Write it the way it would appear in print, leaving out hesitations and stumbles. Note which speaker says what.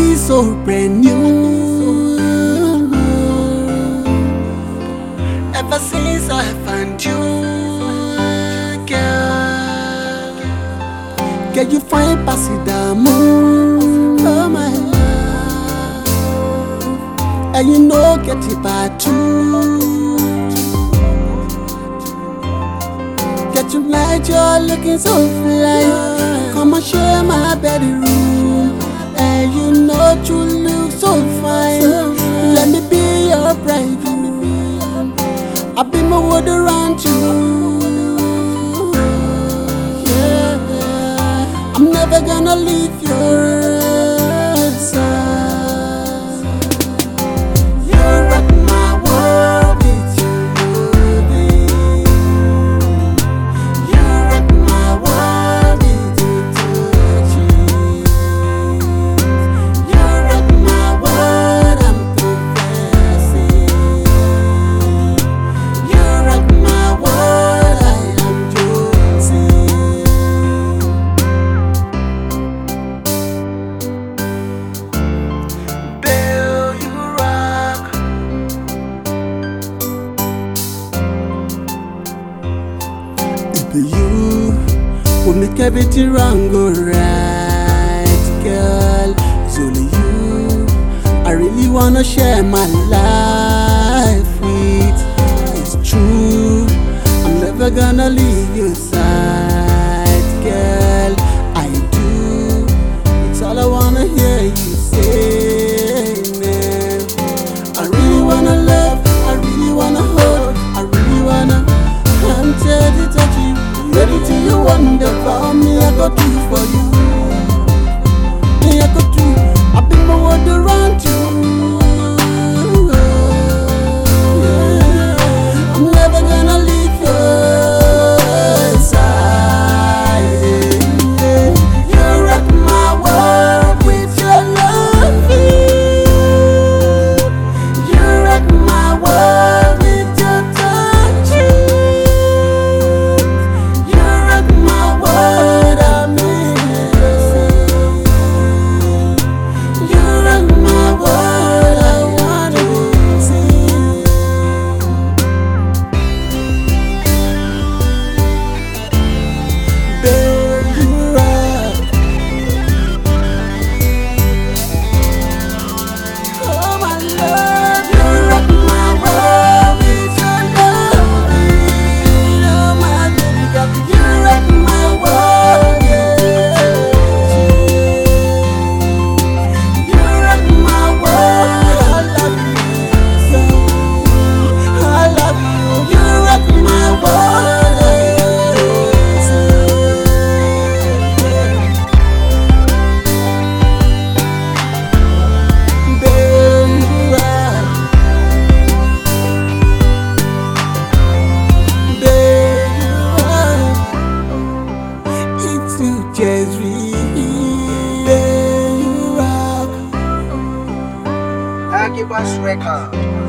Speaker 1: be so brand new. Ever since I found you, girl, can you find passing the moon? Oh my love, and you know get it bad too. Get you like you're looking so fly. Come and share my bedroom, and you know you look so fine. Let me be your bride. I've been my word around you. Yeah, I'm never gonna leave your side. You rock my world with your moving. You rock my world with your touching. You rock my world, I'm confessing. You rock my world, I am choosing. Bill, you rock. Baby, you will make everything wrong go right, girl. It's only you I really wanna share my life with. It's true, I'm never gonna leave your side, girl. I do, it's all I wanna hear you say, man. I really wanna love, I really wanna hold, I really wanna. I'm ready to touch you, anything you want about me, I go do for you. Me, I go do, I've been my word around you. Yeah. I'm never gonna leave your side. Yeah. You rock my world with your loving. You rock my world with your touching. You rock my world, I'm innocent. You rock my world, I want to sing. Babe, you rock. Oh my love, you rock my world with your loving. Oh my baby girl, you rock my world, yeah. You rock my world, I love you, I love you. You rock my world, babe, you rock. Babe, you rock. It's you, Jezreel. Babe, you rock.
Speaker 2: Agibus Record.